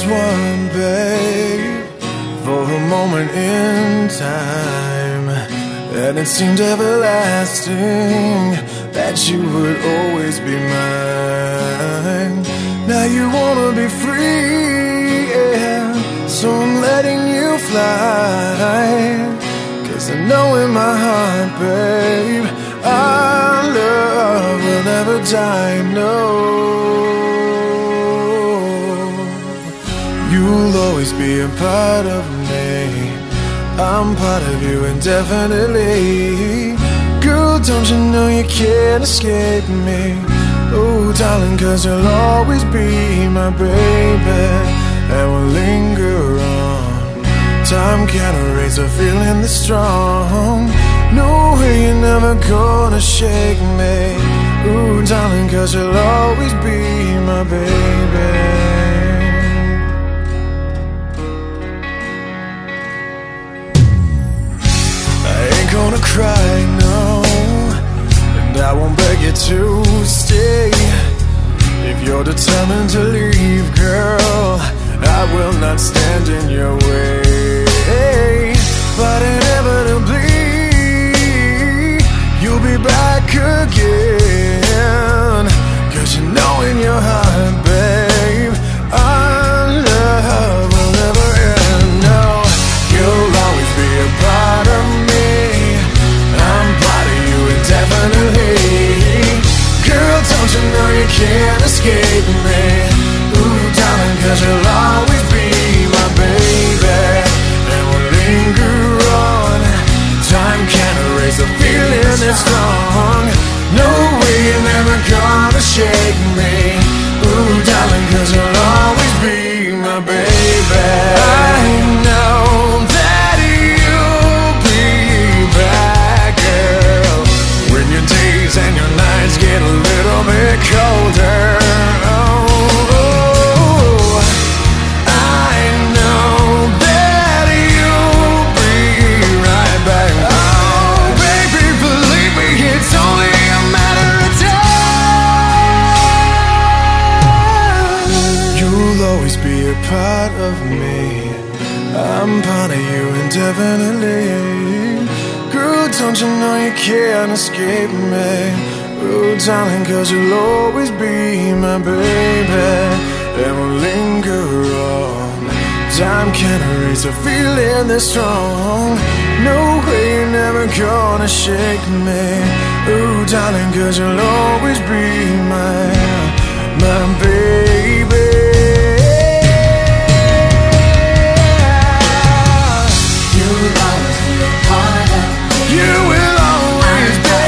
was one, babe, for a moment in time, and it seemed everlasting that you would always be mine. Now you wanna be free, yeah, so I'm letting you fly. 'Cause I know in my heart, babe, our love will never die, no. You'll always be a part of me, I'm part of you indefinitely. Girl, don't you know you can't escape me? Oh, darling, 'cause you'll always be my baby, and we'll linger on. Time can't erase a feeling this strong. No way, you're never gonna shake me. Ooh, darling, 'cause you'll always be my baby. Gonna cry, no, and I won't beg you to stay. If you're determined to leave, girl, I will not stand in your way. But inevitably, you'll be back again. 'Cause you know in your heart, babe, our love will never end. No, you'll always be a part of me, definitely. Girl, don't you know you can't escape me? Ooh, darling, 'cause you'll always be my baby, and we'll linger on. Time can't erase a feeling that's strong. No way, you're never gonna shake me. Ooh, darling, 'cause you'll always be my baby. I know that you'll be back, girl, when your days and your nights get a little bit colder. Oh, I know that you'll be right back. Oh, baby, believe me, it's only a matter of time. You'll always be a part of me, I'm part of you indefinitely. Girl, don't you know you can't escape me? Oh, darling, 'cause you'll always be my baby, and we'll linger on. Time can't erase a feeling this strong. No way, you're never gonna shake me. Oh, darling, 'cause you'll always be my baby. You'll always be a part of me. You will always be.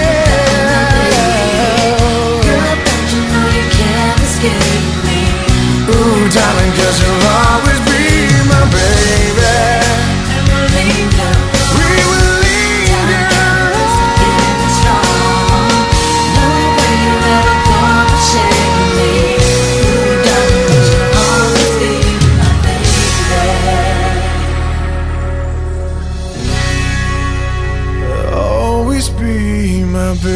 Girl, don't you know you can't escape me? Ooh, darling, 'cause you'll always be my baby. And we'll linger. We will linger. Feeling strong. No way you're ever gonna shake me. Ooh, darling, 'cause you'll always be my baby. Always be my baby.